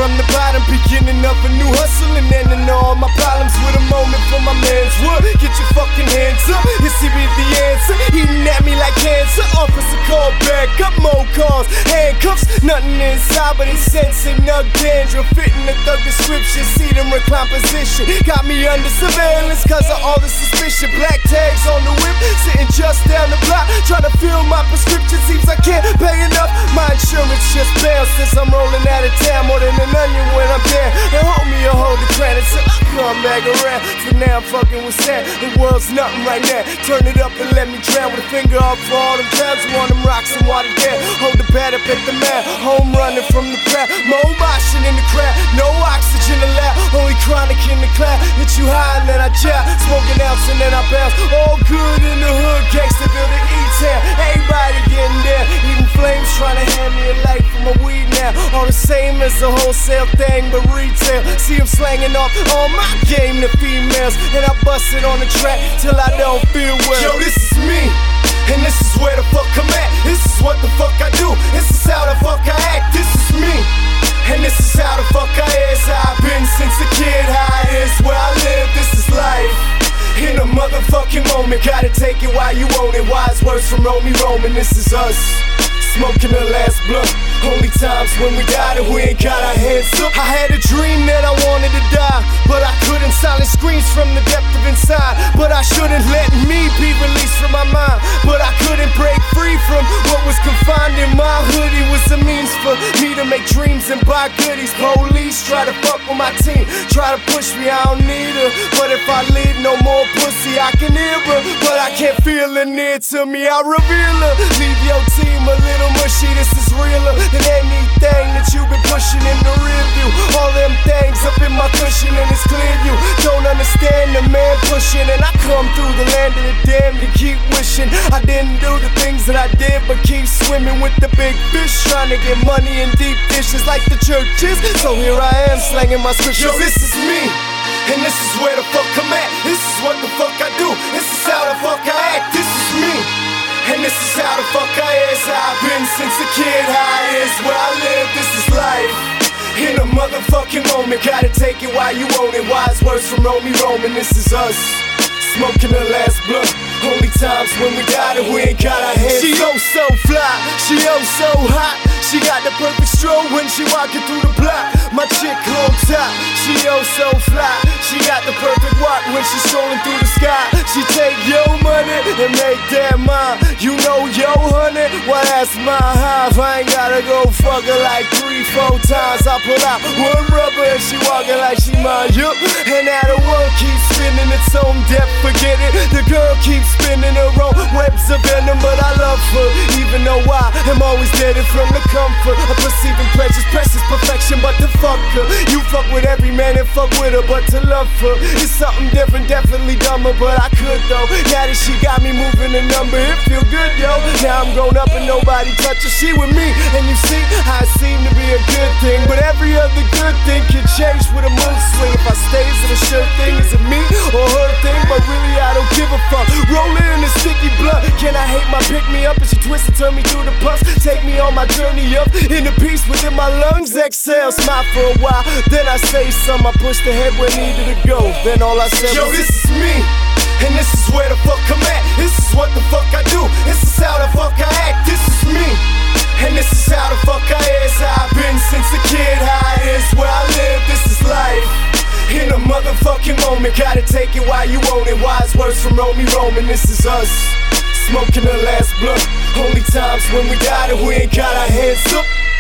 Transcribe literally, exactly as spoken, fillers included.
from the bottom, beginning of a new hustle and ending all my problems with a moment for my man's wood. Get your fucking hands up, is he be the answer? Eating at me like cancer. Officer call back up, more calls, handcuffs, nothing inside but his sense and nug dandruff. Fitting the thug description, see them recline position. Got me under surveillance cause of all the suspicion. Black tags on the whip, sitting just down the block, trying to fill my prescription. Seems I can't pay enough, my insurance just bailed since I'm rolling out of town more than an onion when I'm down. And hold me or hold the crown until I come back around. For now I'm fucking with sand, the world's nothing right now. Turn it up and let me drown with a finger up for all them clowns who want them rocks and water down. Hold the pad up at the man, home running from the crowd. More motion in the crowd, no oxygen allowed, only chronic in the cloud. Hit you high and then I chow, smoking ounce and then I bounce. All good in the hood, gangsta building E-Town. Everybody getting there, even flames trying to hand me a light for my weed now. All the same as the wholesale thing, but retail. See him slanging off all my game to females, and I bust it on the track till I don't feel well. Yo, this is me, and this is where the fuck I'm at. This is what the fuck I do, this is how the fuck I act. This is me, and this is how the fuck I is. I've been since a kid, how it is where I live. This is life in a motherfucking moment. Gotta take it while you own it. Wise words from Romy Roman. This is us, smoking the last blunt. Only times when we died and we ain't got our hands up. I had a dream that I wanted to die, but I couldn't. Silent screams from the depth of inside, but I shouldn't let me be released from my mind. But I couldn't break free from what was confined in my hoodie. Was a means for me to make dreams and buy goodies. Police try to fuck with my team, try to push me, I don't need her. But if I leave no more pussy, I can hear her, but I can't feel her near to me, I reveal her. Leave your team a little mushy, this is realer than anything that you've been pushing in the rear view. All them things up in my cushion and it's clear you don't understand the man pushing. And I come through the land of the damned to keep wishing I didn't do the things that I did, but keep swimming with the big fish, trying to get money in deep dishes like the churches. So here I am slanging my scriptures. Yo, this is me, and this is where the fuck I'm at. This is what the fuck I do, this is how the fuck I act. This is me, and this is how the fuck I is. I've been since a kid, how it is where I live. This is life in a motherfucking moment. Gotta take it while you own it. Wise words from Romy Roman. This is us, smoking the last blunt. Only times when we died and we ain't got our hands. She oh so fly, she oh so hot. She got the perfect stroll when she walking through the block. My chick on top, she oh so fly. She got the perfect walk when she strolling through the sky. She take your money and make that mine. You know your honey, well that's my hive. I ain't gotta go fuck her like three, four times. I pull out one rubber and she walking like she mine. Yup, and now the world keeps spinning its own depth. Forget it, the girl keeps spinning her own webs of venom, but I love her, even though I am always deaded from the comfort of perceiving pleasures, precious perfection. But to fuck her, you fuck with every man and fuck with her, but to love her is something different, definitely dumber. But I could though, now that she got me moving the number, it feel good yo. Now I'm grown up and nobody touches. She with me, and you see how it seemed to be a good thing, but every other good thing can change with a mood swing. If I stays in a shirt thing, is it me or her thing? But really I don't give a fuck. Rolling in the sticky blood, can I hate my pick me up and she twist and turn me through the puffs? Take me on my journey up in the peace within my lungs. Exhale, smile for a while, then I say some. I push the head where needed to go, then all I said Yo, was, this is me, and this is where the fuck I'm at. This is what the fuck I do, this is how the fuck I act. This is me, and this is how the fuck I is. I've been since a kid, how it is where I live. This is life in a motherfucking moment. Gotta take it while you own it. Wise words from Romy Roman. This is us, smoking the last blunt. Only times when we died and we ain't got our hands up.